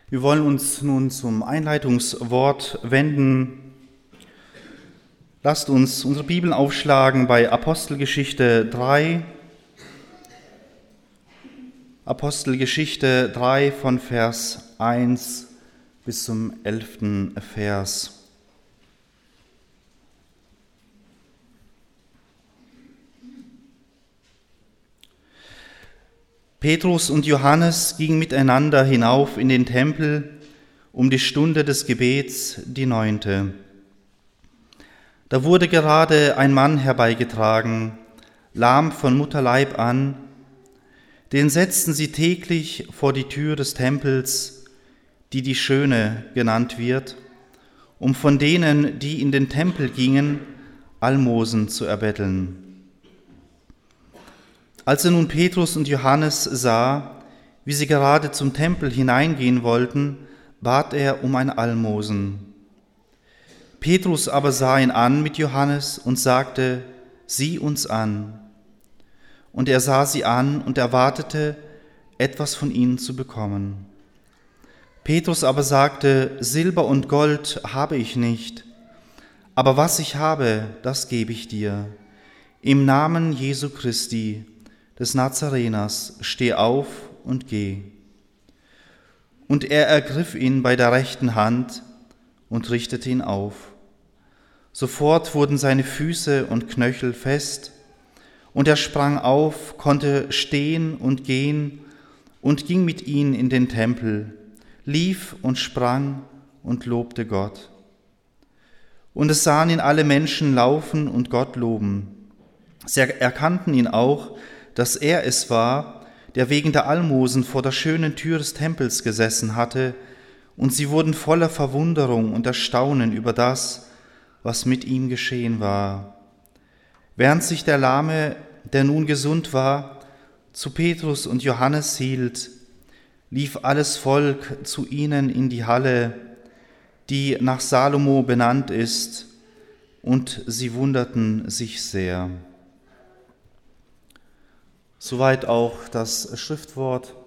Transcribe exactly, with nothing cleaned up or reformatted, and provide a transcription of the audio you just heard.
Wir wollen uns nun zum Einleitungswort wenden. Lasst uns unsere Bibeln aufschlagen bei Apostelgeschichte drei. Apostelgeschichte drei von Vers eins bis zum elften Vers. Petrus und Johannes gingen miteinander hinauf in den Tempel um die Stunde des Gebets, die neunte. Da wurde gerade ein Mann herbeigetragen, lahm von Mutterleib an. Den setzten sie täglich vor die Tür des Tempels, die die Schöne genannt wird, um von denen, die in den Tempel gingen, Almosen zu erbetteln. Als er nun Petrus und Johannes sah, wie sie gerade zum Tempel hineingehen wollten, bat er um ein Almosen. Petrus aber sah ihn an mit Johannes und sagte: Sieh uns an. Und er sah sie an und erwartete, etwas von ihnen zu bekommen. Petrus aber sagte: Silber und Gold habe ich nicht, aber was ich habe, das gebe ich dir. Im Namen Jesu Christi, des Nazareners, steh auf und geh. Und er ergriff ihn bei der rechten Hand und richtete ihn auf. Sofort wurden seine Füße und Knöchel fest, und er sprang auf, konnte stehen und gehen und ging mit ihnen in den Tempel, lief und sprang und lobte Gott. Und es sahen ihn alle Menschen laufen und Gott loben. Sie erkannten ihn auch, dass er es war, der wegen der Almosen vor der schönen Tür des Tempels gesessen hatte, und sie wurden voller Verwunderung und Erstaunen über das, was mit ihm geschehen war. Während sich der Lahme, der nun gesund war, zu Petrus und Johannes hielt, lief alles Volk zu ihnen in die Halle, die nach Salomo benannt ist, und sie wunderten sich sehr. Soweit auch das Schriftwort.